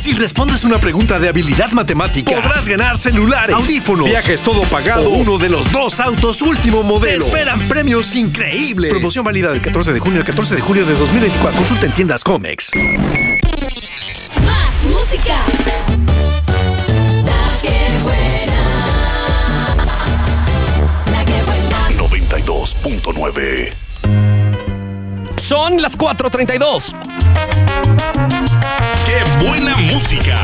Si respondes una pregunta de habilidad matemática, podrás ganar celulares, audífonos, viajes todo pagado o uno de los 2 autos último modelo. Te esperan premios increíbles. Promoción válida del 14 de junio al 14 de julio de 2024. Consulta en tiendas Comex. Más música. La que buena. La que buena. 92.9. Son las 4:32. ¡Qué buena música!